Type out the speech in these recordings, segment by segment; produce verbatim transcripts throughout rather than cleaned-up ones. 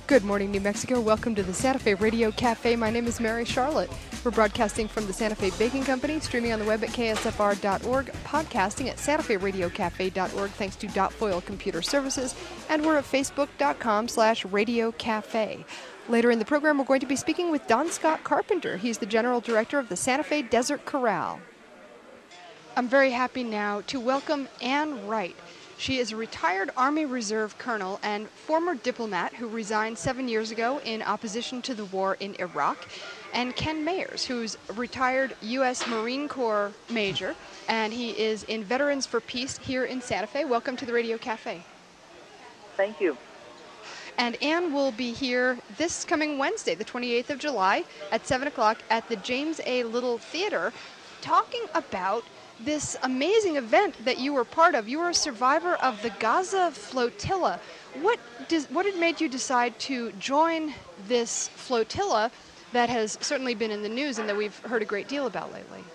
Good morning, New Mexico. Welcome to the Santa Fe Radio Cafe. My name is Mary Charlotte. We're broadcasting from the Santa Fe Baking Company, streaming on the web at K S F R dot org, podcasting at Santa Fe Radio Cafe dot org thanks to Dot Foil Computer Services, and we're at Facebook dot com slash Radio Cafe. Later in the program, we're going to be speaking with Don Scott Carpenter. He's the General Director of the Santa Fe Desert Corral. I'm very happy now to welcome Ann Wright. She is a retired Army Reserve colonel and former diplomat who resigned seven years ago in opposition to the war in Iraq, and Ken Mayers, who's a retired U S Marine Corps major, and he is in Veterans for Peace here in Santa Fe. Welcome to the Radio Cafe. Thank you. And Ann will be here this coming Wednesday, the twenty-eighth of July, at seven o'clock at the James A. Little Theater, talking about this amazing event that you were part of. You were a survivor of the Gaza flotilla. What does, what had made you decide to join this flotilla that has certainly been in the news and that we've heard a great deal about lately?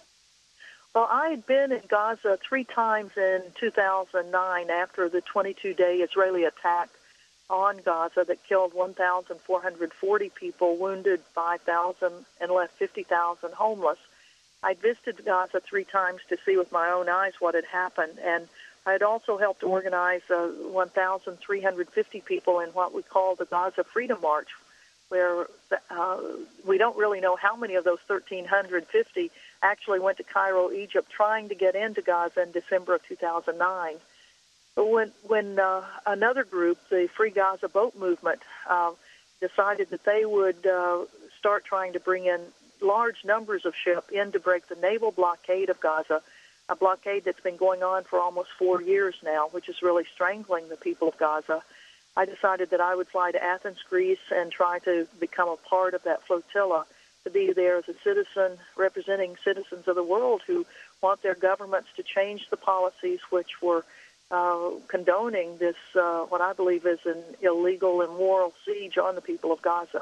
Well, I had been in Gaza three times in two thousand nine after the twenty-two day Israeli attack on Gaza that killed one thousand four hundred forty people, wounded five thousand, and left fifty thousand homeless. I visited Gaza three times to see with my own eyes what had happened, and I had also helped organize uh, one thousand three hundred fifty people in what we call the Gaza Freedom March, where uh, we don't really know how many of those one thousand three hundred fifty actually went to Cairo, Egypt, trying to get into Gaza in December of two thousand nine. But when, when uh, another group, the Free Gaza Boat Movement, uh, decided that they would uh, start trying to bring in large numbers of ships in to break the naval blockade of Gaza, a blockade that's been going on for almost four years now, which is really strangling the people of Gaza. I decided that I would fly to Athens, Greece, and try to become a part of that flotilla, to be there as a citizen representing citizens of the world who want their governments to change the policies which were uh, condoning this, uh, what I believe is an illegal, immoral siege on the people of Gaza.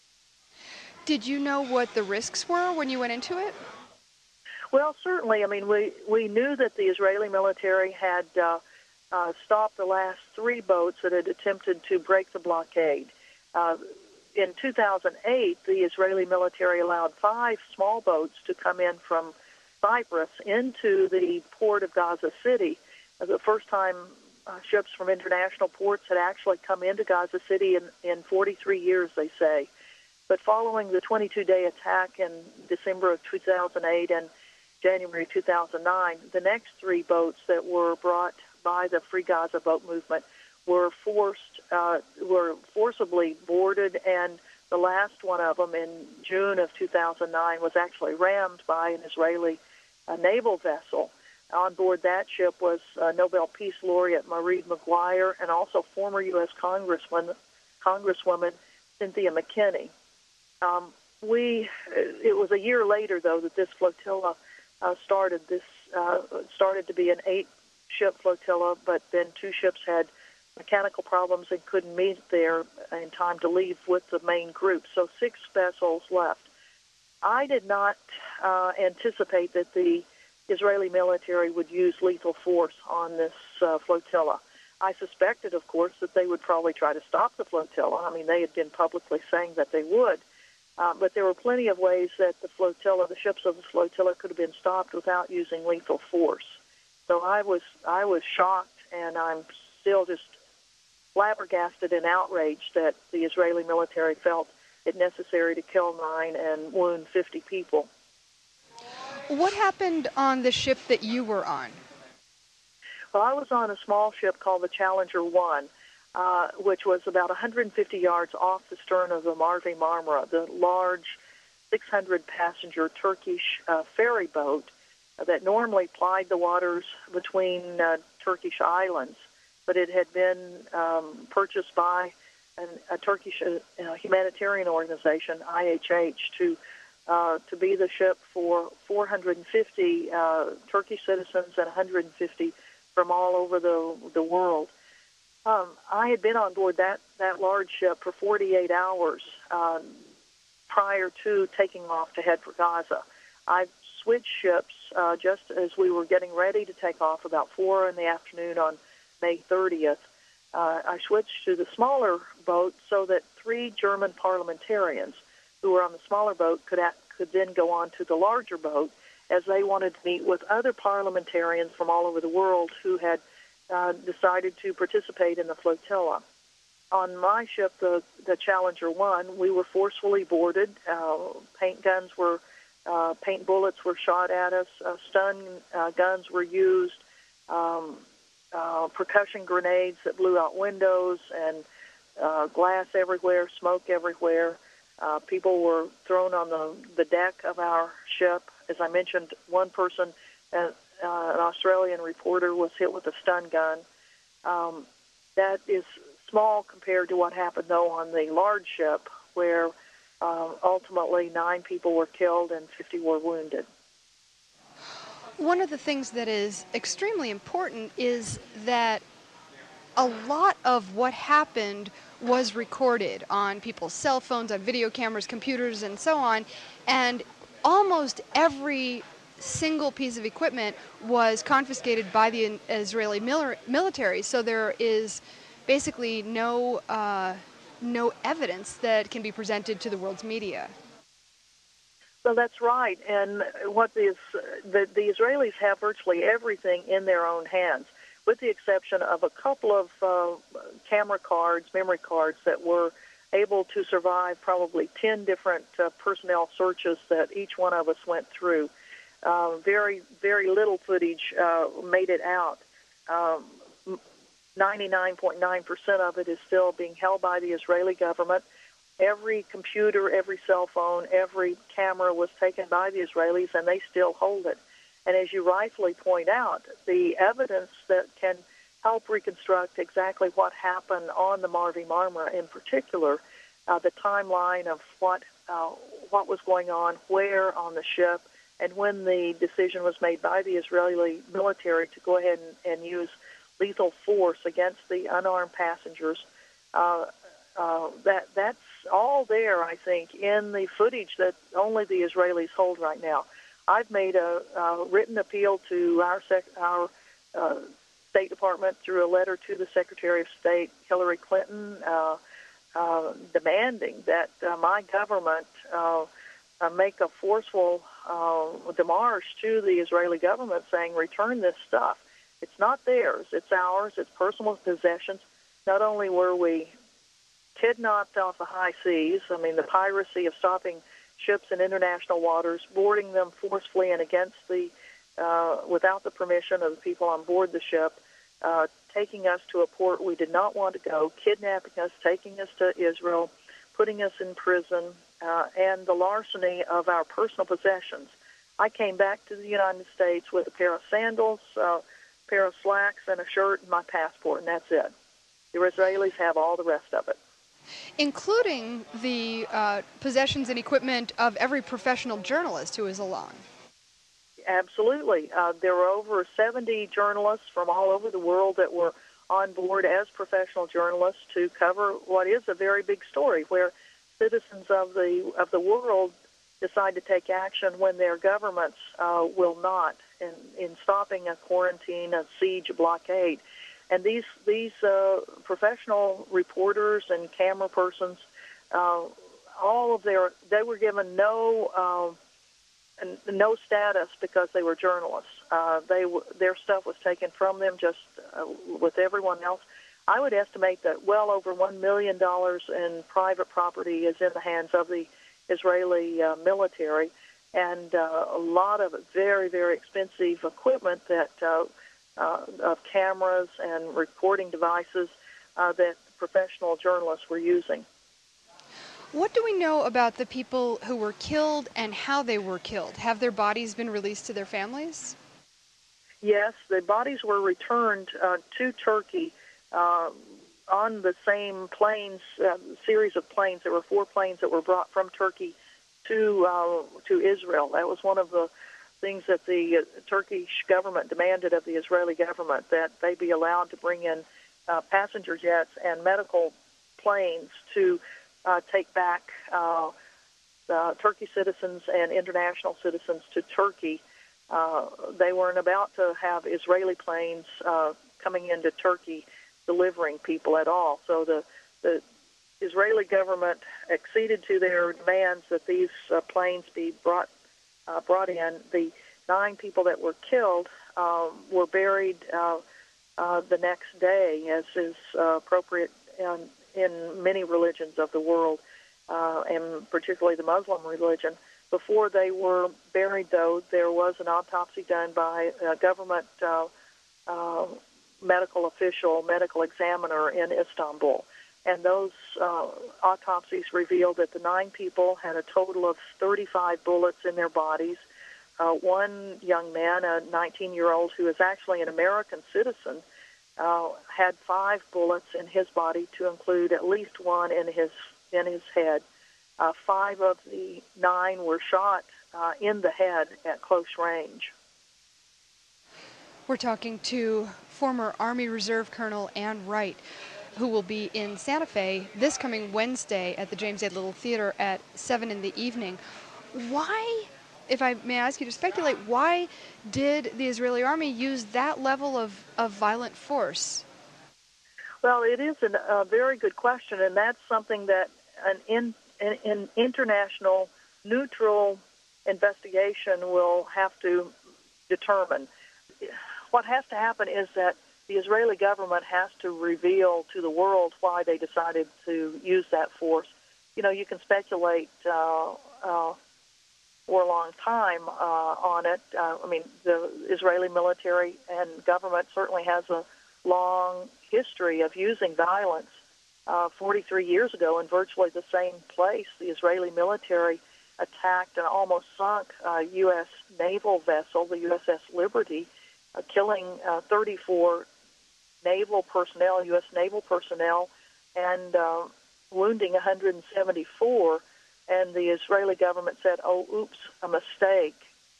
Did you know what the risks were when you went into it? Well, certainly. I mean, we, we knew that the Israeli military had uh, uh, stopped the last three boats that had attempted to break the blockade. Uh, in two thousand eight, the Israeli military allowed five small boats to come in from Cyprus into the port of Gaza City. Uh, the first time uh, ships from international ports had actually come into Gaza City in, in forty-three years, they say. But following the twenty-two day attack in December of two thousand eight and January two thousand nine, the next three boats that were brought by the Free Gaza Boat Movement were forced, uh, were forcibly boarded, and the last one of them in June of two thousand nine was actually rammed by an Israeli uh, naval vessel. On board that ship was uh, Nobel Peace Laureate Marie McGuire and also former U S Congresswoman, Congresswoman Cynthia McKinney. Um, we, it was a year later, though, that this flotilla uh, started. This uh, started to be an eight-ship flotilla, but then two ships had mechanical problems and couldn't meet there in time to leave with the main group. So six vessels left. I did not uh, anticipate that the Israeli military would use lethal force on this uh, flotilla. I suspected, of course, that they would probably try to stop the flotilla. I mean, they had been publicly saying that they would. Uh, but there were plenty of ways that the flotilla, the ships of the flotilla, could have been stopped without using lethal force. So I was, I was shocked, and I'm still just flabbergasted and outraged that the Israeli military felt it necessary to kill nine and wound fifty people. What happened on the ship that you were on? Well, I was on a small ship called the Challenger one. Uh, which was about one hundred fifty yards off the stern of the Mavi Marmara, the large six hundred passenger Turkish uh, ferry boat uh, that normally plied the waters between uh, Turkish islands. But it had been um, purchased by an, a Turkish uh, humanitarian organization, I H H, to uh, to be the ship for four hundred fifty uh, Turkish citizens and one hundred fifty from all over the the world. Um, I had been on board that, that large ship for forty-eight hours um, prior to taking off to head for Gaza. I switched ships uh, just as we were getting ready to take off about four in the afternoon on May thirtieth. uh, I switched to the smaller boat so that three German parliamentarians who were on the smaller boat could act, could then go on to the larger boat, as they wanted to meet with other parliamentarians from all over the world who had uh, decided to participate in the flotilla. On my ship, the, the Challenger one, we were forcefully boarded. Uh, paint guns were, uh, paint bullets were shot at us. Uh, stun uh, guns were used. Um, uh, percussion grenades that blew out windows, and uh, glass everywhere, smoke everywhere. Uh, people were thrown on the, the deck of our ship. As I mentioned, one person, uh, uh, an Australian reporter, was hit with a stun gun. Um, that is small compared to what happened, though, on the large ship, where uh, ultimately nine people were killed and fifty were wounded. One of the things that is extremely important is that a lot of what happened was recorded on people's cell phones, on video cameras, computers, and so on, and almost every single piece of equipment was confiscated by the Israeli mil- military, so there is basically no uh, no evidence that can be presented to the world's media. So that's right, and what is the, the Israelis have virtually everything in their own hands, with the exception of a couple of uh, camera cards, memory cards that were able to survive probably ten different uh, personnel searches that each one of us went through. Uh, very, very little footage uh, made it out. Um, ninety-nine point nine percent of it is still being held by the Israeli government. Every computer, every cell phone, every camera was taken by the Israelis, and they still hold it. And as you rightfully point out, the evidence that can help reconstruct exactly what happened on the Maervi Marmara in particular, uh, the timeline of what uh, what was going on, where on the ship, and when the decision was made by the Israeli military to go ahead and, and use lethal force against the unarmed passengers, uh, uh, that that's all there, I think, in the footage that only the Israelis hold right now. I've made a, a written appeal to our sec- our uh, State Department through a letter to the Secretary of State, Hillary Clinton, uh, uh, demanding that uh, my government uh, uh, make a forceful uh, demarche to the Israeli government saying, return this stuff. It's not theirs. It's ours. It's personal possessions. Not only were we kidnapped off the high seas, I mean, the piracy of stopping ships in international waters, boarding them forcefully and against the, uh, without the permission of the people on board the ship, uh, taking us to a port we did not want to go, kidnapping us, taking us to Israel, putting us in prison, uh, and the larceny of our personal possessions. I came back to the United States with a pair of sandals, uh, a pair of slacks, and a shirt and my passport, and that's it. The Israelis have all the rest of it. Including the uh, possessions and equipment of every professional journalist who is along. Absolutely. Uh, there were over seventy journalists from all over the world that were on board as professional journalists to cover what is a very big story, where citizens of the of the world decide to take action when their governments uh, will not, in, in stopping a quarantine, a siege, a blockade. And these these uh, professional reporters and camera persons, uh, all of their they were given no uh, no status because they were journalists. Uh, they w- their stuff was taken from them just uh, with everyone else. I would estimate that well over one million dollars in private property is in the hands of the Israeli uh, military, and uh, a lot of very very expensive equipment that. Uh, Uh, of cameras and recording devices uh, that professional journalists were using. What do we know about the people who were killed and how they were killed? Have their bodies been released to their families? Yes, the bodies were returned uh, to Turkey uh, on the same planes, uh, series of planes. There were four planes that were brought from Turkey to uh, to Israel. That was one of the things that the uh, Turkish government demanded of the Israeli government, that they be allowed to bring in uh, passenger jets and medical planes to uh, take back uh, uh, Turkey citizens and international citizens to Turkey. Uh, they weren't about to have Israeli planes uh, coming into Turkey delivering people at all. So the the Israeli government acceded to their demands that these uh, planes be brought uh, brought in. The nine people that were killed um, were buried uh, uh, the next day, as is uh, appropriate in, in many religions of the world, uh, and particularly the Muslim religion. Before they were buried, though, there was an autopsy done by a government uh, uh, medical official, medical examiner in Istanbul. And those uh, autopsies revealed that the nine people had a total of thirty-five bullets in their bodies. Uh, one young man, a nineteen-year-old who is actually an American citizen, uh, had five bullets in his body, to include at least one in his in his head. Uh, five of the nine were shot uh, in the head at close range. We're talking to former Army Reserve Colonel Ann Wright, who will be in Santa Fe this coming Wednesday at the James A. Little Theater at seven in the evening. Why, if I may ask you to speculate, why did the Israeli army use that level of, of violent force? Well, it is an, a very good question, and that's something that an, in, an, an international neutral investigation will have to determine. What has to happen is that the Israeli government has to reveal to the world why they decided to use that force. You know, you can speculate uh, uh, for a long time uh, on it. Uh, I mean, the Israeli military and government certainly has a long history of using violence. Uh, forty-three years ago, in virtually the same place, the Israeli military attacked and almost sunk a U S naval vessel, the U S S Liberty, uh, killing uh, thirty-four naval personnel, U S naval personnel, and uh, wounding one hundred seventy-four. And the Israeli government said, "Oh, oops, a mistake."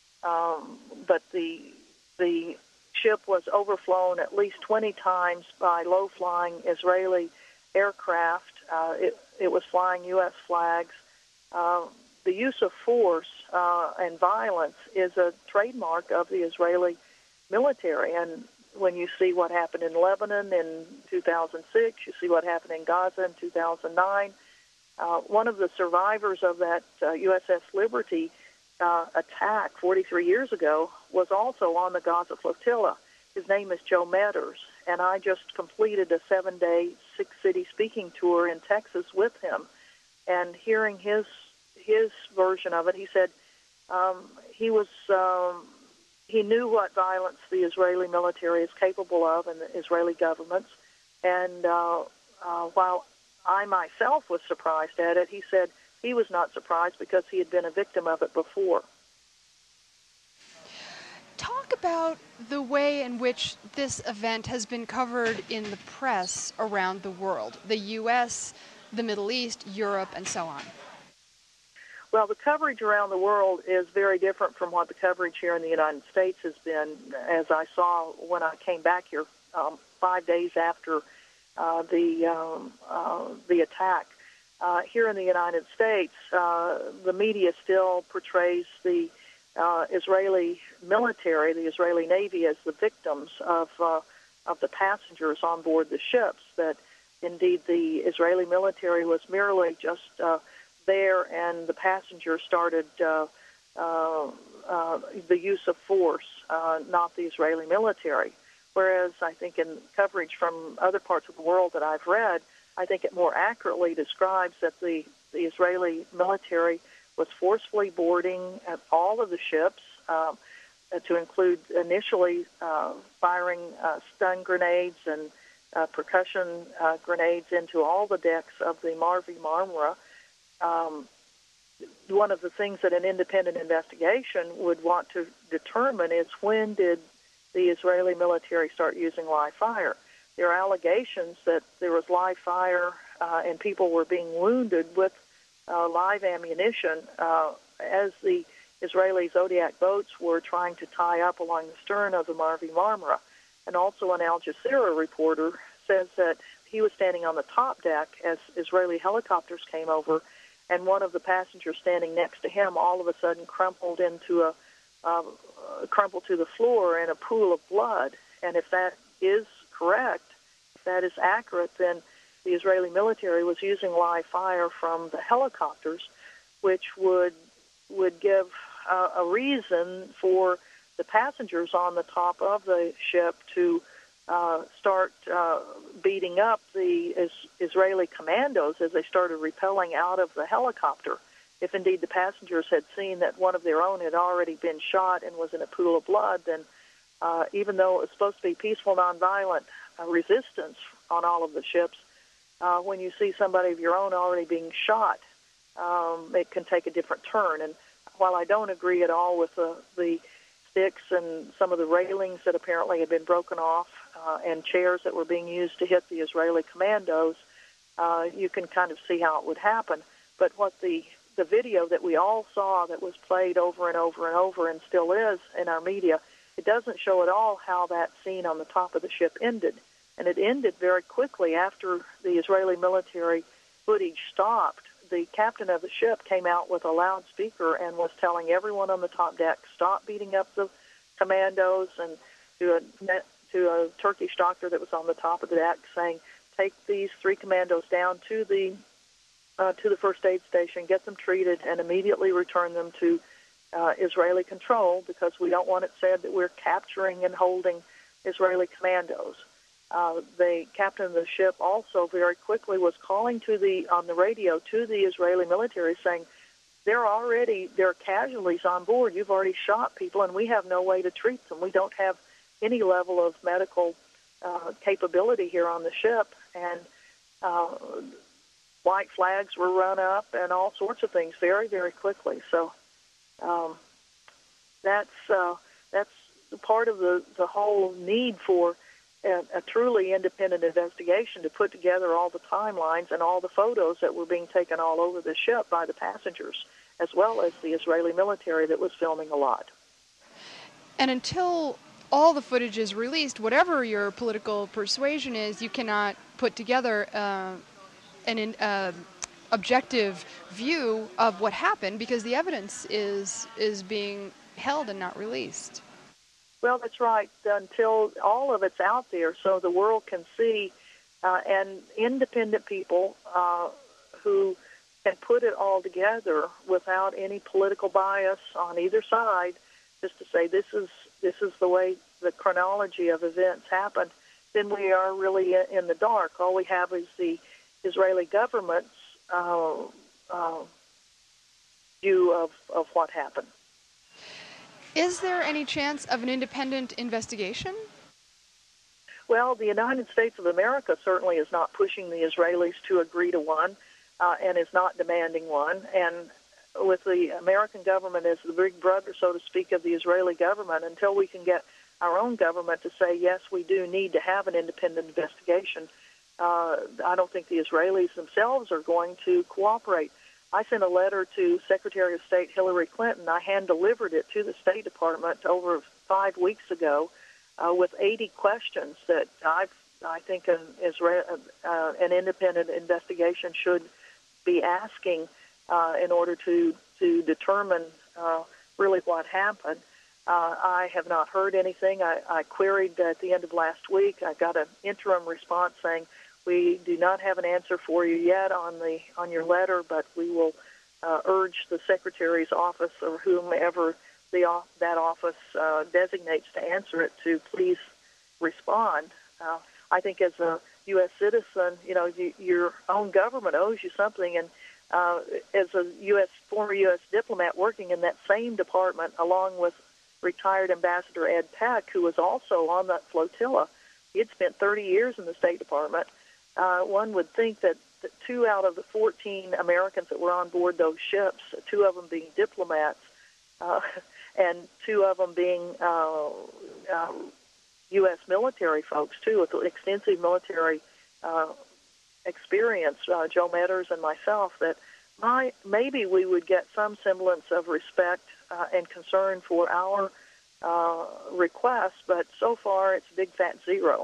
Um, but the the ship was overflown at least twenty times by low-flying Israeli aircraft. Uh, it, it was flying U S flags. Uh, the use of force uh, and violence is a trademark of the Israeli military. And when you see what happened in Lebanon in two thousand six, you see what happened in Gaza in two thousand nine. Uh, one of the survivors of that uh, U S S Liberty uh, attack forty-three years ago was also on the Gaza flotilla. His name is Joe Metters, and I just completed a seven-day, six-city speaking tour in Texas with him. And hearing his his version of it, he said um, he was um, he knew what violence the Israeli military is capable of, and the Israeli governments. And uh, uh, while I myself was surprised at it, he said he was not surprised because he had been a victim of it before. Talk about the way in which this event has been covered in the press around the world, the U S, the Middle East, Europe, and so on. Well, the coverage around the world is very different from what the coverage here in the United States has been, as I saw when I came back here um, five days after uh, the um, uh, the attack. Uh, here in the United States, uh, the media still portrays the uh, Israeli military, the Israeli Navy, as the victims of uh, of the passengers on board the ships. That indeed the Israeli military was merely just uh, there, and the passengers started uh, uh, uh, the use of force, uh, not the Israeli military. Whereas I think in coverage from other parts of the world that I've read, I think it more accurately describes that the, the Israeli military was forcefully boarding at all of the ships, uh, to include initially uh, firing uh, stun grenades and uh, percussion uh, grenades into all the decks of the Marvi Marmara. Um, one of the things that an independent investigation would want to determine is when did the Israeli military start using live fire. There are allegations that there was live fire uh, and people were being wounded with uh, live ammunition uh, as the Israeli Zodiac boats were trying to tie up along the stern of the Marvi Marmara. And also an Al Jazeera reporter says that he was standing on the top deck as Israeli helicopters came over, and one of the passengers standing next to him all of a sudden crumpled into a uh, crumpled to the floor in a pool of blood. And if that is correct, that is accurate, then the Israeli military was using live fire from the helicopters, which would would give uh, a reason for the passengers on the top of the ship to uh, start uh, beating up the is- Israeli commandos as they started repelling out of the helicopter. If indeed the passengers had seen that one of their own had already been shot and was in a pool of blood, then uh, even though it was supposed to be peaceful, nonviolent uh, resistance on all of the ships, uh, when you see somebody of your own already being shot, um, it can take a different turn. And while I don't agree at all with the, the sticks and some of the railings that apparently had been broken off uh, and chairs that were being used to hit the Israeli commandos, uh, you can kind of see how it would happen. But what the the video that we all saw that was played over and over and over and still is in our media, it doesn't show at all how that scene on the top of the ship ended. And it ended very quickly after the Israeli military footage stopped. The captain of the ship came out with a loudspeaker and was telling everyone on the top deck, stop beating up the commandos, and to a, to a Turkish doctor that was on the top of the deck saying, take these three commandos down to the Uh, to the first aid station, get them treated, and immediately return them to uh, Israeli control, because we don't want it said that we're capturing and holding Israeli commandos. Uh, the captain of the ship also very quickly was calling to the on the radio to the Israeli military, saying, "There are already there are casualties on board. You've already shot people, and we have no way to treat them. We don't have any level of medical uh, capability here on the ship." And uh, white flags were run up and all sorts of things very, very quickly. So um, that's uh, that's part of the, the whole need for a, a truly independent investigation to put together all the timelines and all the photos that were being taken all over the ship by the passengers, as well as the Israeli military that was filming a lot. And until all the footage is released, whatever your political persuasion is, you cannot put together uh, an uh, objective view of what happened, because the evidence is is being held and not released. Well, that's right. Until all of it's out there, so the world can see, uh, and independent people uh, who can put it all together without any political bias on either side, just to say this is this is the way the chronology of events happened, then we are really in the dark. All we have is the Israeli government's uh, uh, view of, of what happened. Is there any chance of an independent investigation? Well, the United States of America certainly is not pushing the Israelis to agree to one uh, and is not demanding one. And with the American government as the big brother, so to speak, of the Israeli government, until we can get our own government to say, yes, we do need to have an independent investigation, Uh, I don't think the Israelis themselves are going to cooperate. I sent a letter to Secretary of State Hillary Clinton. I hand-delivered it to the State Department over five weeks ago uh, with eighty questions that I've, I think an, Israel, uh, an independent investigation should be asking uh, in order to, to determine uh, really what happened. Uh, I have not heard anything. I, I queried at the end of last week. I got an interim response saying, we do not have an answer for you yet on the on your letter, but we will uh, urge the Secretary's office or whomever the that office uh, designates to answer it to please respond. Uh, I think as a U S citizen, you know, you, your own government owes you something, and uh, as a U S former U S diplomat working in that same department, along with retired Ambassador Ed Peck, who was also on that flotilla, he had spent thirty years in the State Department. Uh, one would think that, that two out of the fourteen Americans that were on board those ships, two of them being diplomats, uh, and two of them being uh, uh, U S military folks, too, with extensive military uh, experience, uh, Joe Metters and myself, that my, maybe we would get some semblance of respect uh, and concern for our uh, request, but so far it's big fat zero.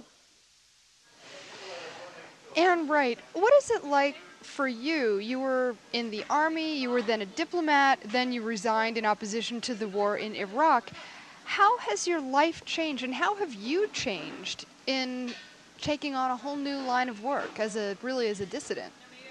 Anne Wright, what is it like for you? You were in the Army, you were then a diplomat, then you resigned in opposition to the war in Iraq. How has your life changed, and how have you changed in taking on a whole new line of work as a really as a dissident.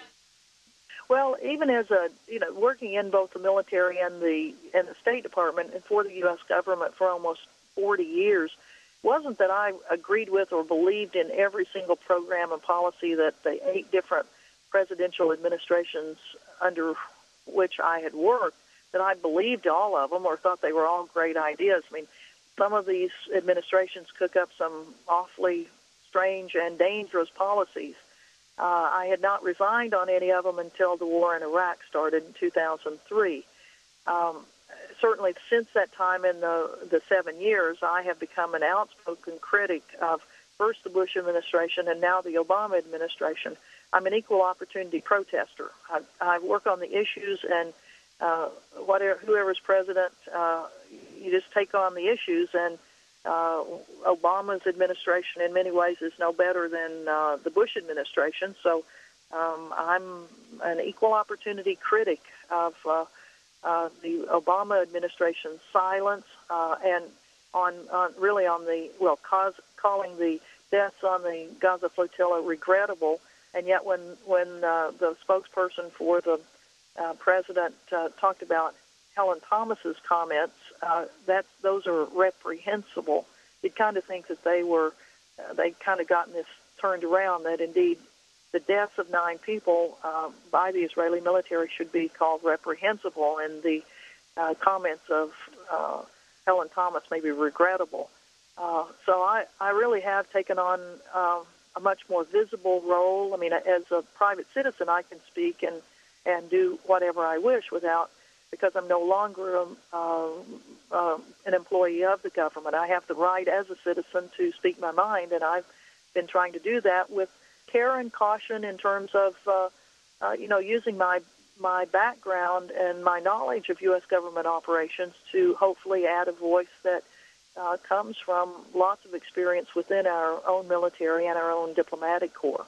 Well, even as a, you know, working in both the military and the and the State Department and for the U S government for almost forty years, wasn't that I agreed with or believed in every single program and policy that the eight different presidential administrations under which I had worked, that I believed all of them or thought they were all great ideas. I mean, some of these administrations cook up some awfully strange and dangerous policies. Uh, I had not resigned on any of them until the war in Iraq started in two thousand three. Um, certainly since that time in the, the seven years, I have become an outspoken critic of first the Bush administration and now the Obama administration. I'm an equal opportunity protester. I, I work on the issues, and uh, whatever, whoever's president, uh, you just take on the issues, and Uh, Obama's administration in many ways is no better than uh, the Bush administration. So um, I'm an equal opportunity critic of uh, uh, the Obama administration's silence uh, and on, on really on the, well, cause, calling the deaths on the Gaza flotilla regrettable. And yet when, when uh, the spokesperson for the uh, president uh, talked about Helen Thomas's comments, uh, that those are reprehensible. You'd kind of think that they were, uh, they'd kind of gotten this turned around, that indeed the deaths of nine people uh, by the Israeli military should be called reprehensible, and the uh, comments of uh, Helen Thomas may be regrettable. Uh, so I, I really have taken on uh, a much more visible role. I mean, as a private citizen, I can speak and, and do whatever I wish without, because I'm no longer um, uh, uh, an employee of the government. I have the right as a citizen to speak my mind, and I've been trying to do that with care and caution in terms of, uh, uh, you know, using my my background and my knowledge of U S government operations to hopefully add a voice that uh, comes from lots of experience within our own military and our own diplomatic corps.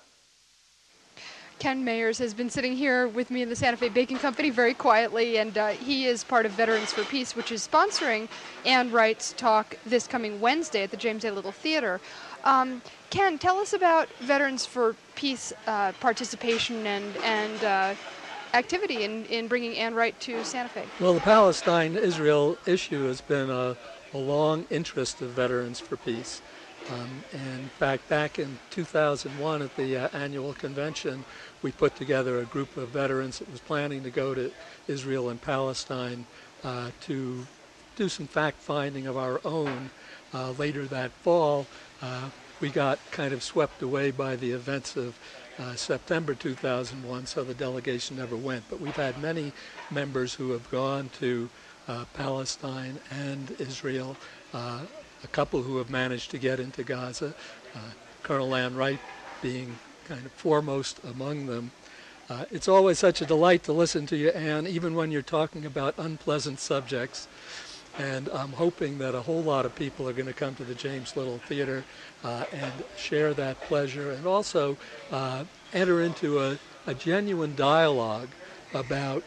Ken Mayers has been sitting here with me in the Santa Fe Baking Company very quietly, and uh, he is part of Veterans for Peace, which is sponsoring Ann Wright's talk this coming Wednesday at the James A. Little Theater. Um, Ken, tell us about Veterans for Peace uh, participation and, and uh, activity in, in bringing Ann Wright to Santa Fe. Well, the Palestine-Israel issue has been a, a long interest of Veterans for Peace. Um, and in fact, back in two thousand one at the uh, annual convention, we put together a group of veterans that was planning to go to Israel and Palestine uh, to do some fact-finding of our own. Uh, later that fall, uh, we got kind of swept away by the events of uh, September two thousand one, so the delegation never went. But we've had many members who have gone to uh, Palestine and Israel, uh, a couple who have managed to get into Gaza, uh, Colonel Ann Wright being kind of foremost among them. Uh, it's always such a delight to listen to you, Ann, even when you're talking about unpleasant subjects. And I'm hoping that a whole lot of people are going to come to the James Little Theater uh, and share that pleasure, and also uh, enter into a, a genuine dialogue about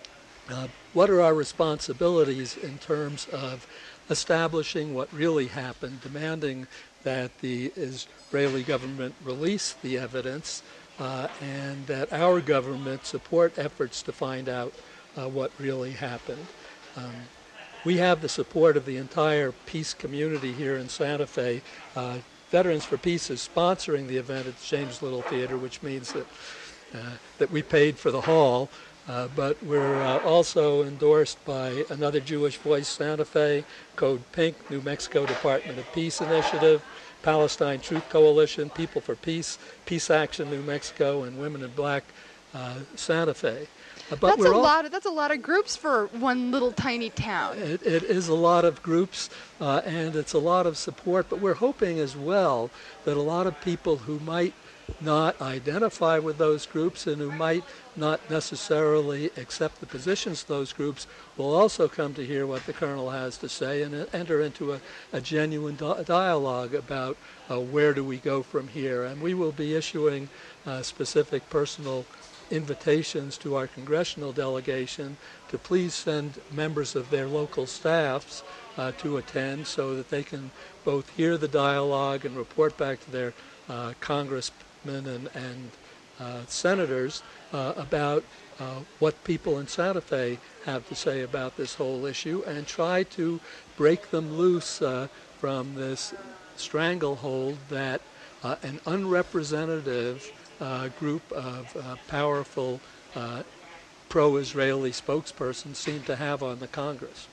uh, what are our responsibilities in terms of establishing what really happened, demanding that the Israeli government release the evidence, uh, and that our government support efforts to find out uh, what really happened. Um, we have the support of the entire peace community here in Santa Fe. Uh, Veterans for Peace is sponsoring the event at the James Little Theater, which means that, uh, that we paid for the hall. Uh, but we're uh, also endorsed by Another Jewish Voice Santa Fe, Code Pink, New Mexico Department of Peace Initiative, Palestine Truth Coalition, People for Peace, Peace Action New Mexico, and Women in Black uh, Santa Fe. Uh, but that's we're a all, lot. Of, that's a lot of groups for one little tiny town. It, it is a lot of groups, uh, and it's a lot of support. But we're hoping as well that a lot of people who might not identify with those groups and who might not necessarily accept the positions of those groups will also come to hear what the Colonel has to say and enter into a, a genuine di- dialogue about uh, where do we go from here. And we will be issuing uh, specific personal invitations to our congressional delegation to please send members of their local staffs uh, to attend so that they can both hear the dialogue and report back to their uh, congressmen and, and uh, senators uh, about uh, what people in Santa Fe have to say about this whole issue, and try to break them loose uh, from this stranglehold that uh, an unrepresentative uh, group of uh, powerful uh, pro-Israeli spokespersons seem to have on the Congress.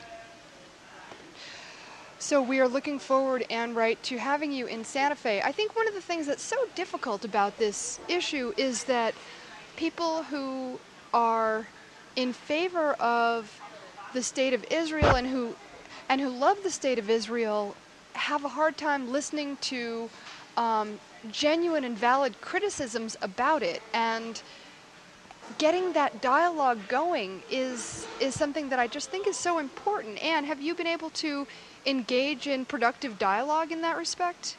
So we are looking forward, Ann Wright, to having you in Santa Fe. I think one of the things that's so difficult about this issue is that people who are in favor of the state of Israel and who and who love the state of Israel have a hard time listening to um, genuine and valid criticisms about it. And getting that dialogue going is is something that I just think is so important. Ann, have you been able to engage in productive dialogue in that respect?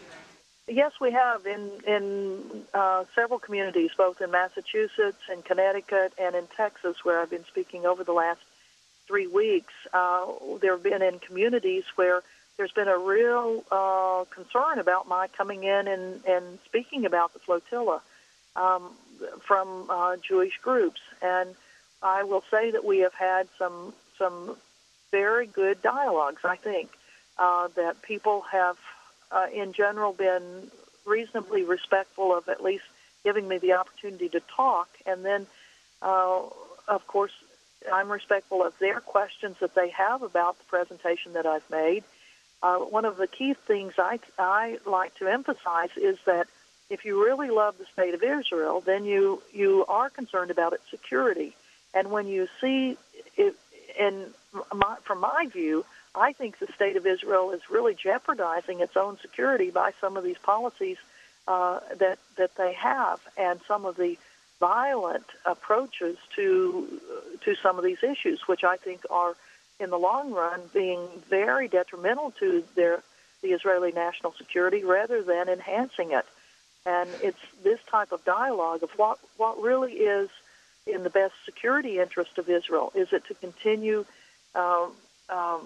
Yes, we have in in uh, several communities, both in Massachusetts and Connecticut and in Texas, where I've been speaking over the last three weeks. Uh, there have been in communities where there's been a real uh, concern about my coming in and, and speaking about the flotilla um, from uh, Jewish groups. And I will say that we have had some some very good dialogues, I think, uh, that people have Uh, in general, been reasonably respectful of at least giving me the opportunity to talk. And then, uh, of course, I'm respectful of their questions that they have about the presentation that I've made. Uh, one of the key things I, I like to emphasize is that if you really love the state of Israel, then you, you are concerned about its security. And when you see it, in my, from my view, I think the state of Israel is really jeopardizing its own security by some of these policies uh, that that they have, and some of the violent approaches to to some of these issues, which I think are, in the long run, being very detrimental to their the Israeli national security rather than enhancing it. And it's this type of dialogue of what what really is in the best security interest of Israel. Is it to continue Um, um,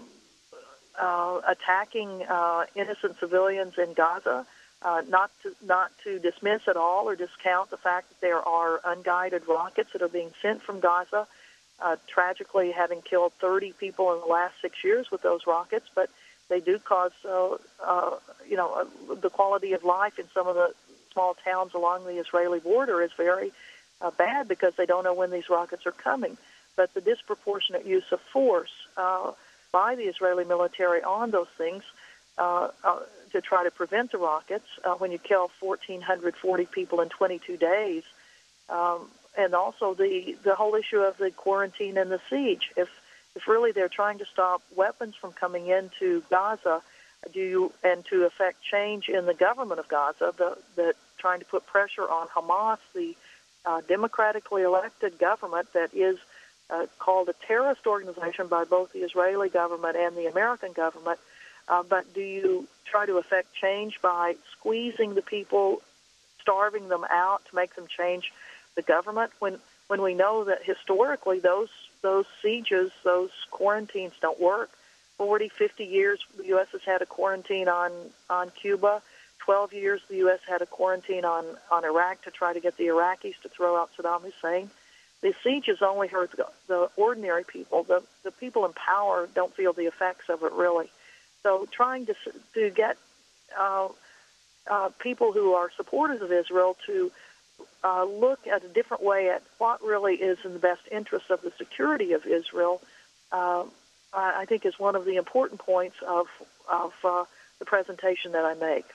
Uh, attacking uh, innocent civilians in Gaza, uh, not to not to dismiss at all or discount the fact that there are unguided rockets that are being sent from Gaza, uh, tragically having killed thirty people in the last six years with those rockets. But they do cause, uh, uh, you know, uh, the quality of life in some of the small towns along the Israeli border is very uh, bad because they don't know when these rockets are coming. But the disproportionate use of force Uh, by the Israeli military on those things uh, uh, to try to prevent the rockets uh, when you kill one thousand four hundred forty people in twenty-two days, um, and also the, the whole issue of the quarantine and the siege. If if really they're trying to stop weapons from coming into Gaza, do you, and to affect change in the government of Gaza, the, the trying to put pressure on Hamas, the uh, democratically elected government that is Uh, called a terrorist organization by both the Israeli government and the American government, uh, but do you try to affect change by squeezing the people, starving them out to make them change the government, when when we know that historically those those sieges, those quarantines don't work? forty, fifty years the U S has had a quarantine on, on Cuba. twelve years the U S had a quarantine on, on Iraq to try to get the Iraqis to throw out Saddam Hussein. The sieges only hurt the, the ordinary people. The, the people in power don't feel the effects of it, really. So trying to to get uh, uh, people who are supporters of Israel to uh, look at a different way at what really is in the best interest of the security of Israel, uh, I think is one of the important points of, of uh, the presentation that I make.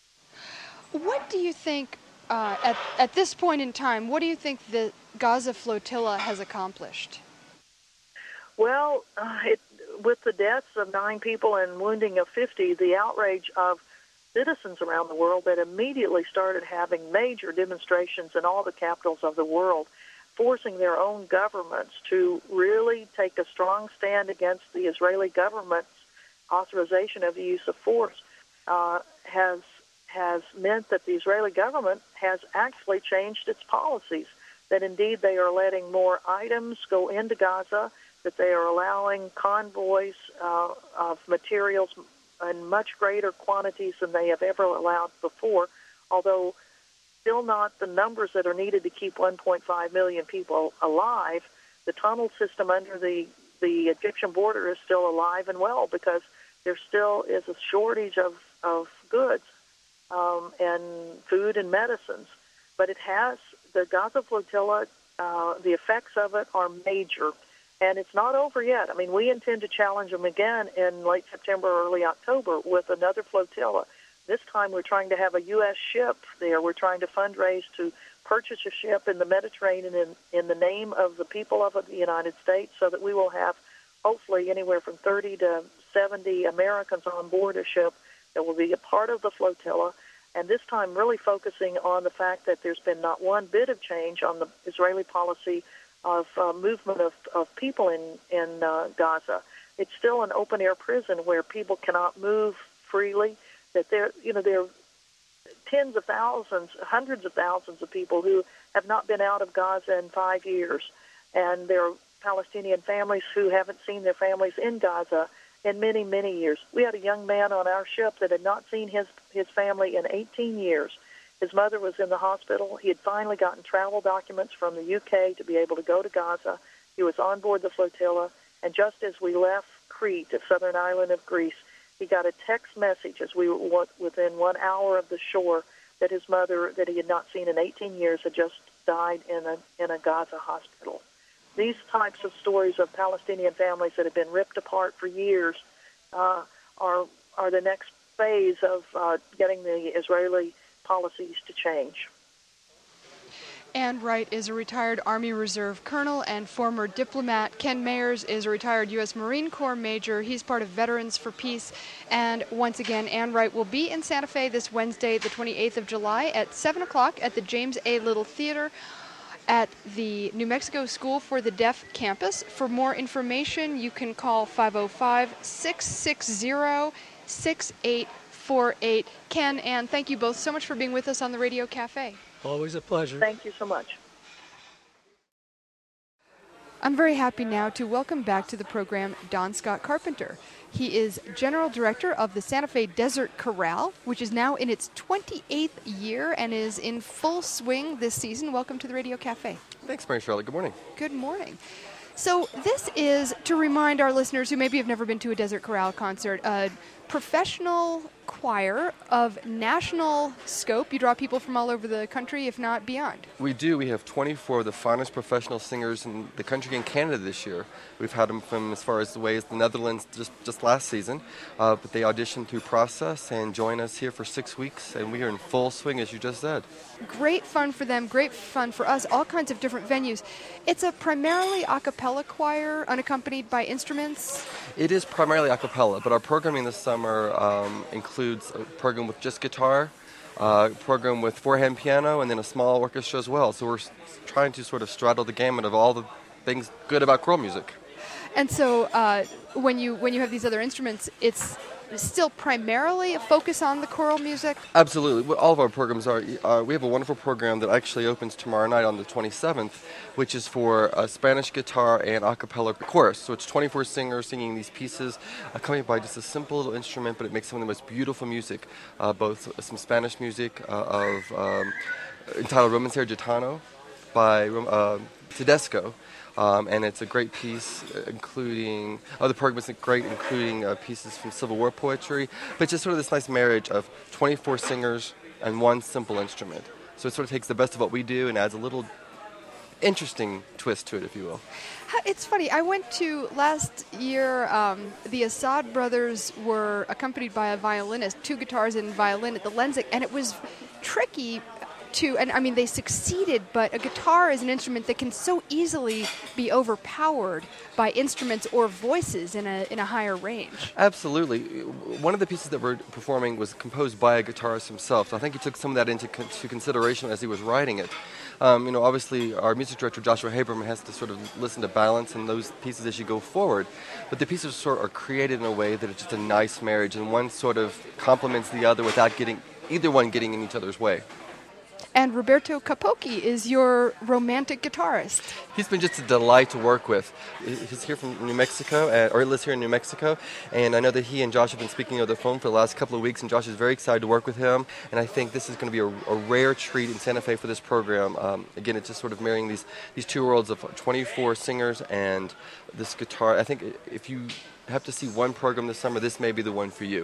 What do you think, uh, at, at this point in time, what do you think the Gaza flotilla has accomplished? Well, uh, it, with the deaths of nine people and wounding of fifty, the outrage of citizens around the world that immediately started having major demonstrations in all the capitals of the world, forcing their own governments to really take a strong stand against the Israeli government's authorization of the use of force, uh, has has meant that the Israeli government has actually changed its policies. that indeed they are letting more items go into Gaza, that they are allowing convoys uh, of materials in much greater quantities than they have ever allowed before, although still not the numbers that are needed to keep one point five million people alive. The tunnel system under the, the Egyptian border is still alive and well because there still is a shortage of, of goods um, and food and medicines. But it has, the Gaza flotilla, uh, the effects of it are major. And it's not over yet. I mean, we intend to challenge them again in late September, early October with another flotilla. This time we're trying to have a U S ship there. We're trying to fundraise to purchase a ship in the Mediterranean in, in the name of the people of the United States so that we will have hopefully anywhere from thirty to seventy Americans on board a ship that will be a part of the flotilla. And this time really focusing on the fact that there's been not one bit of change on the Israeli policy of uh, movement of, of people in, in uh, Gaza. It's still an open-air prison where people cannot move freely, that there, you know, there are tens of thousands, hundreds of thousands of people who have not been out of Gaza in five years. And there are Palestinian families who haven't seen their families in Gaza in many, many years. We had a young man on our ship that had not seen his, his family in eighteen years. His mother was in the hospital. He had finally gotten travel documents from the U K to be able to go to Gaza. He was on board the flotilla, and just as we left Crete, a southern island of Greece, he got a text message as we were within one hour of the shore that his mother, that he had not seen in eighteen years, had just died in a in a Gaza hospital. These types of stories of Palestinian families that have been ripped apart for years uh, are are the next phase of uh, getting the Israeli policies to change. Ann Wright is a retired Army Reserve colonel and former diplomat. Ken Mayers is a retired U S Marine Corps major. He's part of Veterans for Peace. And once again, Ann Wright will be in Santa Fe this Wednesday, the twenty-eighth of July at seven o'clock at the James A. Little Theater at the New Mexico School for the Deaf campus. For more information, you can call five oh five, six six zero, six eight four eight. Ken, Ann, thank you both so much for being with us on the Radio Cafe. Always a pleasure. Thank you so much. I'm very happy now to welcome back to the program Don Scott Carpenter. He is General Director of the Santa Fe Desert Corral, which is now in its twenty-eighth year and is in full swing this season. Welcome to the Radio Cafe. Thanks, Mary Charlotte. Good morning. Good morning. So this is, to remind our listeners who maybe have never been to a Desert Corral concert, a professional choir of national scope. You draw people from all over the country, if not beyond. We do. We have twenty-four of the finest professional singers in the country and Canada this year. We've had them from as far as the way as the Netherlands just, just last season, uh, but they audition through Process and join us here for six weeks, and we are in full swing, as you just said. Great fun for them, great fun for us, all kinds of different venues. It's a primarily a cappella choir, unaccompanied by instruments. It is primarily a cappella, but our programming this summer um, includes a program with just guitar, uh, a program with four-hand piano, and then a small orchestra as well. So we're s- trying to sort of straddle the gamut of all the things good about choral music. And so uh, when you when you have these other instruments, it's still primarily a focus on the choral music? Absolutely. Well, all of our programs are. Uh, we have a wonderful program that actually opens tomorrow night on the twenty-seventh, which is for uh, Spanish guitar and a cappella chorus. So it's twenty-four singers singing these pieces, accompanied by just a simple little instrument, but it makes some of the most beautiful music, uh, both some Spanish music uh, of um, entitled Romancer Gitano by uh, Tedesco. Um, and it's a great piece, uh, including, oh, the program is great, including uh, pieces from Civil War poetry, but just sort of this nice marriage of twenty-four singers and one simple instrument. So it sort of takes the best of what we do and adds a little interesting twist to it, if you will. It's funny, I went to, last year, um, the Assad brothers were accompanied by a violinist, two guitars and violin at the Lenzik, and it was tricky to, and I mean, they succeeded, but a guitar is an instrument that can so easily be overpowered by instruments or voices in a in a higher range. Absolutely. One of the pieces that we're performing was composed by a guitarist himself. So I think he took some of that into con- to consideration as he was writing it. Um, you know, obviously, our music director, Joshua Haberman, has to sort of listen to balance in those pieces as you go forward. But the pieces sort of are created in a way that it's just a nice marriage, and one sort of complements the other without getting either one getting in each other's way. And Roberto Capocchi is your romantic guitarist. He's been just a delight to work with. He's here from New Mexico, uh, or he lives here in New Mexico, and I know that he and Josh have been speaking over the phone for the last couple of weeks, and Josh is very excited to work with him, and I think this is going to be a, a rare treat in Santa Fe for this program. Um, again, it's just sort of marrying these, these two worlds of twenty-four singers and this guitar. I think if you have to see one program this summer, this may be the one for you.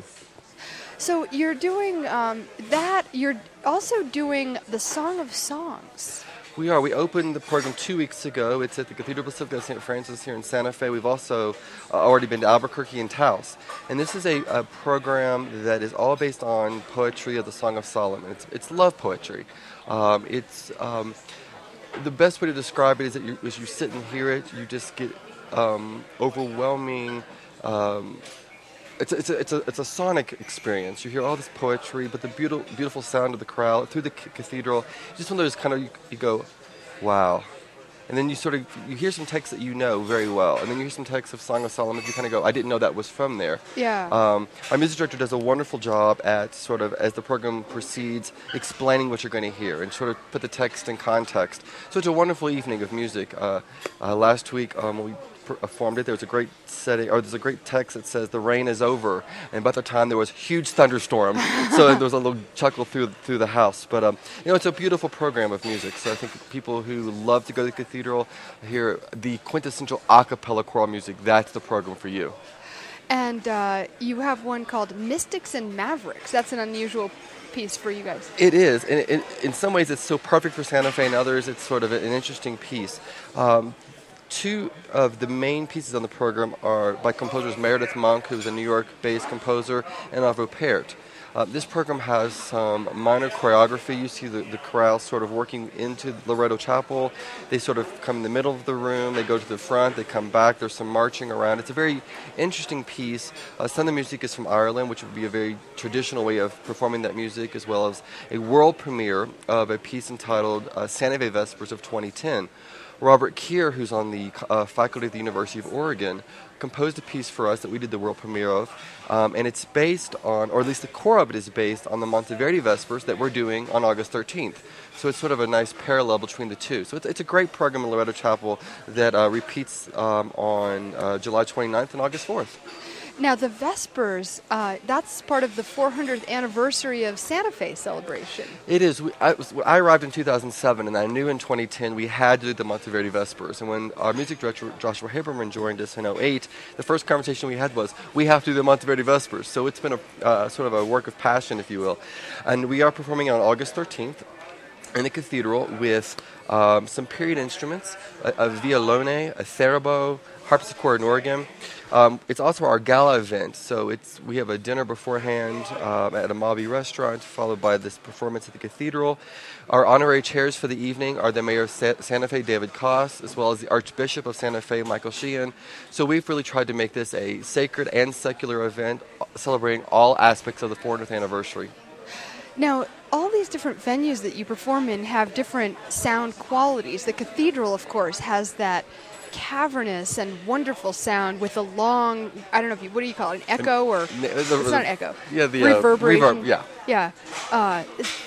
So you're doing um, that. You're also doing the Song of Songs. We are. We opened the program two weeks ago. It's at the Cathedral Basilica of Saint Francis here in Santa Fe. We've also uh, already been to Albuquerque and Taos. And this is a, a program that is all based on poetry of the Song of Solomon. It's, it's love poetry. Um, it's um, the best way to describe it is that you, as you sit and hear it, you just get um, overwhelming. Um, It's a, it's, a, it's, a, it's a sonic experience. You hear all this poetry, but the beautiful beautiful sound of the crowd through the c- cathedral. Just one of those kind of, you, you go, wow. And then you sort of, you hear some texts that you know very well. And then you hear some texts of Song of Solomon, you kind of go, I didn't know that was from there. Yeah. Um, our music director does a wonderful job at sort of, as the program proceeds, explaining what you're going to hear and sort of put the text in context. So it's a wonderful evening of music. Uh, uh, last week, um, we formed it. There was a great setting, or there's a great text that says the rain is over, and by the time there was huge thunderstorm, so there was a little chuckle through through the house. But um, you know, it's a beautiful program of music. So I think people who love to go to the cathedral hear the quintessential a cappella choral music. That's the program for you. And uh, you have one called Mystics and Mavericks. That's an unusual piece for you guys. It is, and in, in some ways, it's so perfect for Santa Fe, and others, it's sort of an interesting piece. Um, Two of the main pieces on the program are by composers Meredith Monk, who's a New York-based composer, and Arvo Pärt. Uh, this program has some minor choreography. You see the, the chorale sort of working into Loretto Chapel. They sort of come in the middle of the room. They go to the front. They come back. There's some marching around. It's a very interesting piece. Uh, some of the music is from Ireland, which would be a very traditional way of performing that music, as well as a world premiere of a piece entitled uh, Santa Fe Vespers of twenty ten. Robert Keir, who's on the uh, faculty at the University of Oregon, composed a piece for us that we did the world premiere of, um, and it's based on, or at least the core of it is based on the Monteverdi Vespers that we're doing on August thirteenth. So it's sort of a nice parallel between the two. So it's, it's a great program in Loretto Chapel that uh, repeats um, on uh, July twenty-ninth and August fourth. Now, the Vespers, uh, that's part of the four hundredth anniversary of Santa Fe celebration. It is. We, I, was, I arrived in two thousand seven, and I knew in twenty ten we had to do the Monteverdi Vespers. And when our music director, Joshua Haberman, joined us in oh eight, the first conversation we had was, we have to do the Monteverdi Vespers. So it's been a uh, sort of a work of passion, if you will. And we are performing on August thirteenth in the cathedral with um, some period instruments, a, a violone, a theorbo, harpsichord and organ. Um, it's also our gala event, so it's we have a dinner beforehand um, at a Mavi restaurant, followed by this performance at the cathedral. Our honorary chairs for the evening are the Mayor of Sa- Santa Fe, David Koss, as well as the Archbishop of Santa Fe, Michael Sheehan. So we've really tried to make this a sacred and secular event, celebrating all aspects of the four hundredth anniversary. Now, all these different venues that you perform in have different sound qualities. The cathedral, of course, has that cavernous and wonderful sound with a long, I don't know if you, what do you call it, an echo or, The- the- it's not an echo. Yeah, the uh, reverberation. reverb, yeah. Yeah. Uh,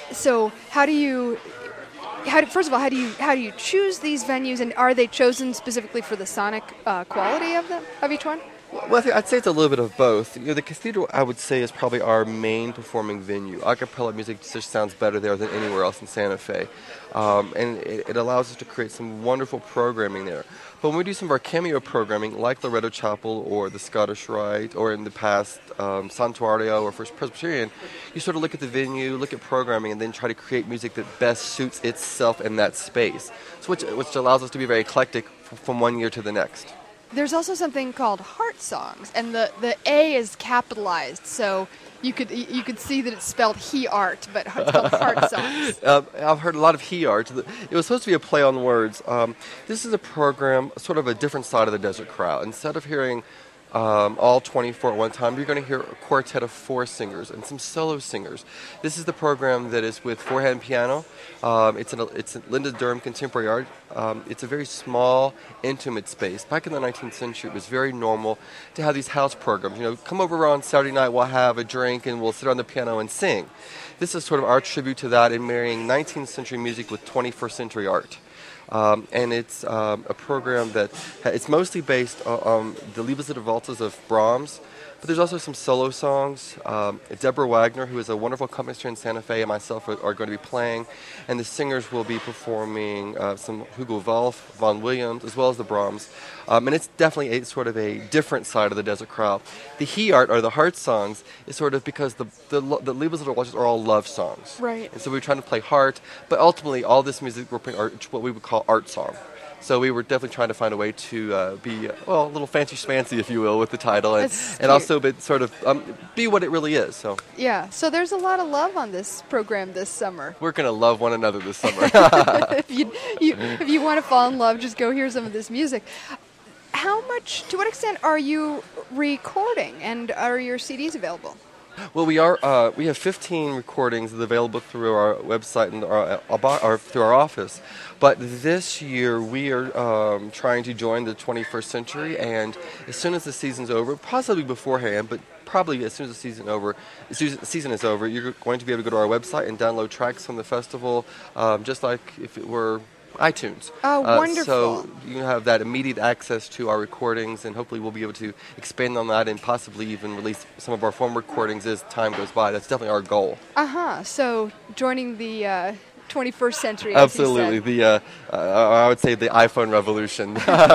so how do you, how do, first of all, how do you how do you choose these venues, and are they chosen specifically for the sonic uh, quality of them, of each one? Well, I think I'd say it's a little bit of both. You know, the cathedral, I would say, is probably our main performing venue. A cappella music just sounds better there than anywhere else in Santa Fe. Um, and it, it allows us to create some wonderful programming there. But when we do some of our cameo programming, like Loretto Chapel or the Scottish Rite, or in the past, um, Santuario or First Presbyterian, you sort of look at the venue, look at programming, and then try to create music that best suits itself in that space. So which, which allows us to be very eclectic f- from one year to the next. There's also something called heart songs, and the, the A is capitalized, so you could you could see that it's spelled he art, but it's called heart songs. Uh, I've heard a lot of he art. It was supposed to be a play on words. Um, this is a program, sort of a different side of the desert crowd. Instead of hearing um, all twenty-four at one time. You're going to hear a quartet of four singers and some solo singers. This is the program that is with four-hand piano. Um, it's, an, it's a Linda Durham Contemporary Art. Um, it's a very small, intimate space. Back in the nineteenth century, it was very normal to have these house programs. You know, come over on Saturday night, we'll have a drink, and we'll sit on the piano and sing. This is sort of our tribute to that in marrying nineteenth century music with twenty-first century art. Um, and it's um, a program that ha- it's mostly based on um, the Liebeslieder Waltzes of Brahms, but there's also some solo songs. Um, Deborah Wagner, who is a wonderful accompanist here in Santa Fe, and myself are, are going to be playing, and the singers will be performing uh, some Hugo Wolf, Vaughan Williams, as well as the Brahms. Um, and it's definitely a sort of a different side of the Desert Chorale. The He Art, or the heart songs, is sort of because the the, the Liebeslieder Waltzes are all love songs. Right. And so we're trying to play heart, but ultimately all this music we're playing are what we would call art song. So we were definitely trying to find a way to uh, be, uh, well, a little fancy schmancy, if you will, with the title, and, and also but sort of um, be what it really is. So yeah, so there's a lot of love on this program this summer. We're going to love one another this summer. if you, you if you want to fall in love, just go hear some of this music. How much, to what extent are you recording, and are your C Ds available? Well, we are. Uh, we have fifteen recordings available through our website and our, our, through our office. But this year we are um, trying to join the twenty-first century, and as soon as the season's over, possibly beforehand, but probably as soon as the season over, as soon as the season is over, you're going to be able to go to our website and download tracks from the festival, um, just like if it were iTunes. Oh, uh, wonderful. So you have that immediate access to our recordings, and hopefully we'll be able to expand on that and possibly even release some of our former recordings as time goes by. That's definitely our goal. Uh-huh. So joining the uh, twenty-first century, as you Absolutely. said. The, uh, uh, I would say the iPhone revolution.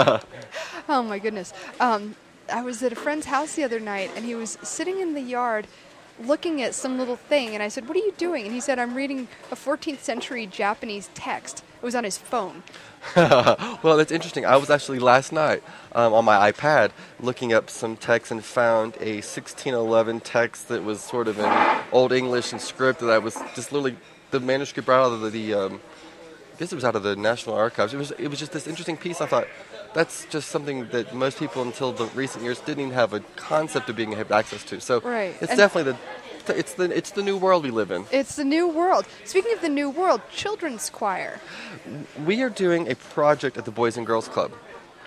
Oh, my goodness. Um, I was at a friend's house the other night, and he was sitting in the yard looking at some little thing, and I said, "What are you doing?" And he said, "I'm reading a fourteenth century Japanese text." It was on his phone. Well, that's interesting. I was actually last night um, on my iPad looking up some text and found a sixteen eleven text that was sort of in Old English and script that I was just literally, the manuscript out of the, the um, I guess it was out of the National Archives. It was it was just this interesting piece. I thought, that's just something that most people until the recent years didn't even have a concept of being able to have access to. So right. it's and definitely the it's the it's the new world we live in. It's the new world. Speaking of the new world, children's choir. We are doing a project at the Boys and Girls Club.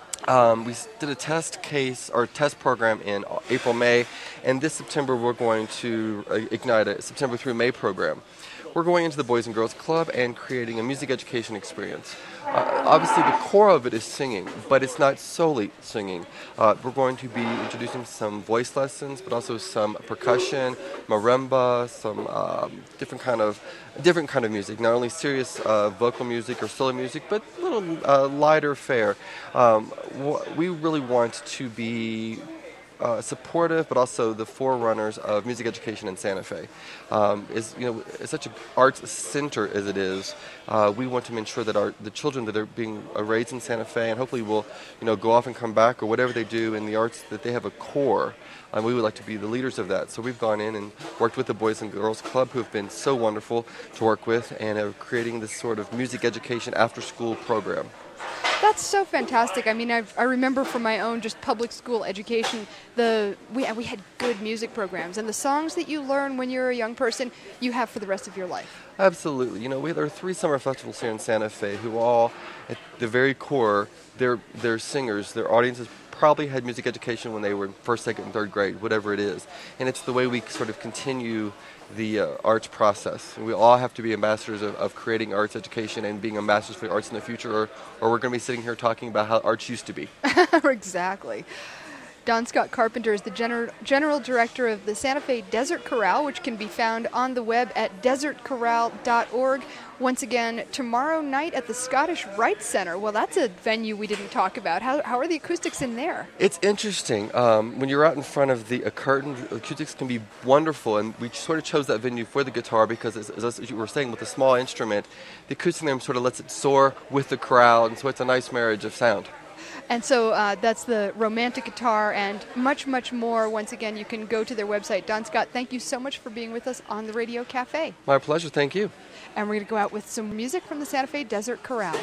Um, we did a test case or test program in April, May, and this September we're going to uh, ignite a September through May program. We're going into the Boys and Girls Club and creating a music education experience. Uh, obviously, the core of it is singing, but it's not solely singing. Uh, we're going to be introducing some voice lessons, but also some percussion, marimba, some um, different kind of different kind of music. Not only serious uh, vocal music or solo music, but a little uh, lighter fare. Um, wh- we really want to be Uh, supportive, but also the forerunners of music education in Santa Fe. Um, is you know, it's such an arts center as it is. Uh, we want to ensure that our the children that are being uh, raised in Santa Fe, and hopefully will, you know, go off and come back or whatever they do in the arts, that they have a core. And we would like to be the leaders of that. So we've gone in and worked with the Boys and Girls Club, who have been so wonderful to work with, and are creating this sort of music education after-school program. That's so fantastic. I mean, I've, I remember from my own just public school education, the we we had good music programs, and the songs that you learn when you're a young person, you have for the rest of your life. Absolutely. You know, we, there are three summer festivals here in Santa Fe who all, at the very core, they're, they're singers. Their audiences probably had music education when they were in first, second, and third grade, whatever it is. And it's the way we sort of continue the uh, arts process. We all have to be ambassadors of, of creating arts education and being ambassadors for the arts in the future, or, or we're going to be sitting here talking about how arts used to be. Exactly. Don Scott Carpenter is the gener- General Director of the Santa Fe Desert Chorale, which can be found on the web at desert chorale dot org. Once again, tomorrow night at the Scottish Rite Center. Well, that's a venue we didn't talk about. How, how are the acoustics in there? It's interesting. Um, when you're out in front of the a curtain, the acoustics can be wonderful, and we sort of chose that venue for the guitar because, as, as you were saying, with a small instrument, the acoustic there sort of lets it soar with the crowd, and so it's a nice marriage of sound. And so uh, that's the romantic guitar and much, much more. Once again, you can go to their website. Don Scott, thank you so much for being with us on the Radio Cafe. My pleasure. Thank you. And we're going to go out with some music from the Santa Fe Desert Chorale.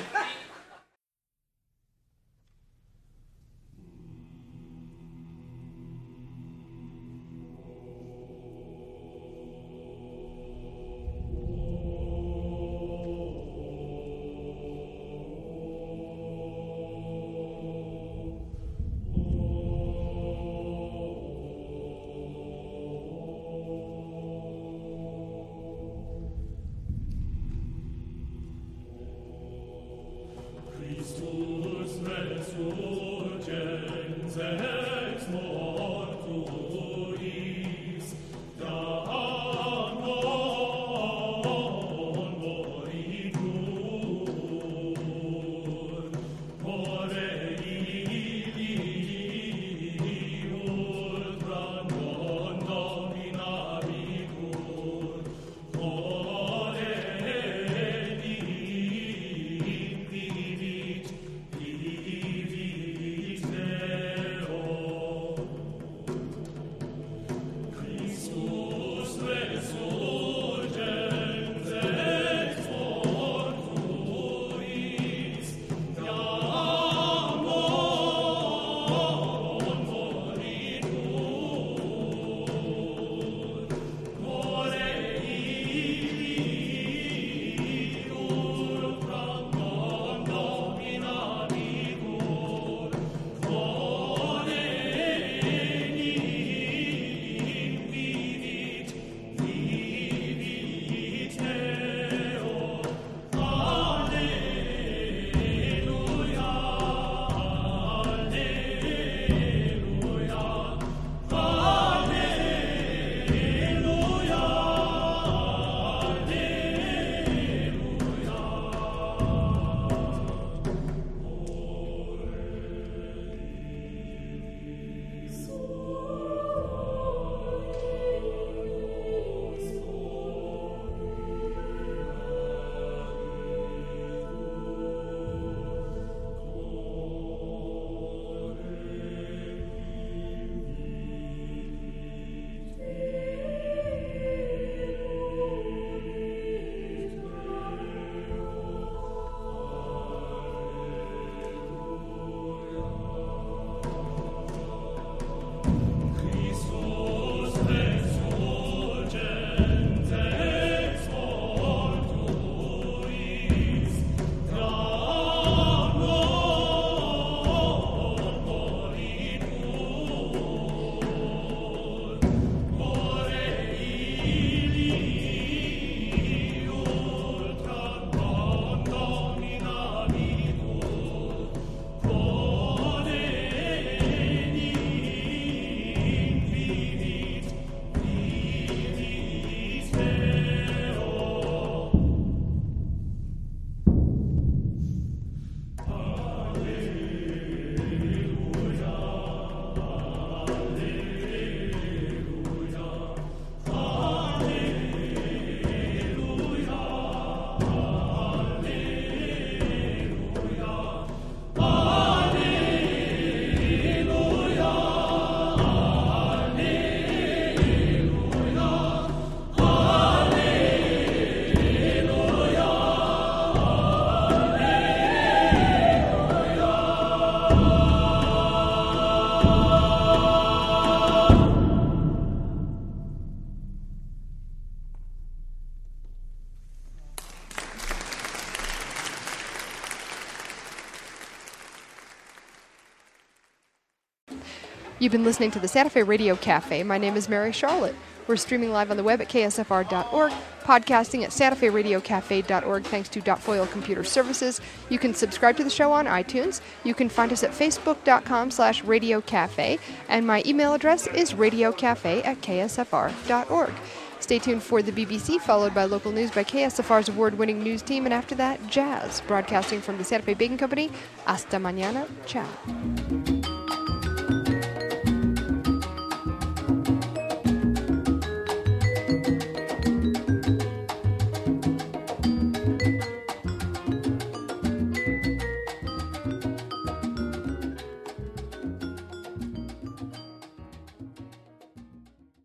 You've been listening to the Santa Fe Radio Cafe. My name is Mary Charlotte. We're streaming live on the web at K S F R dot org, podcasting at Santa Fe Radio Cafe dot org thanks to Dotfoil Computer Services. You can subscribe to the show on iTunes. You can find us at facebook dot com slash radio cafe, and my email address is radiocafe at K S F R dot org. Stay tuned for the B B C, followed by local news by K S F R's award-winning news team, and after that, jazz, broadcasting from the Santa Fe Baking Company. Hasta mañana. Ciao.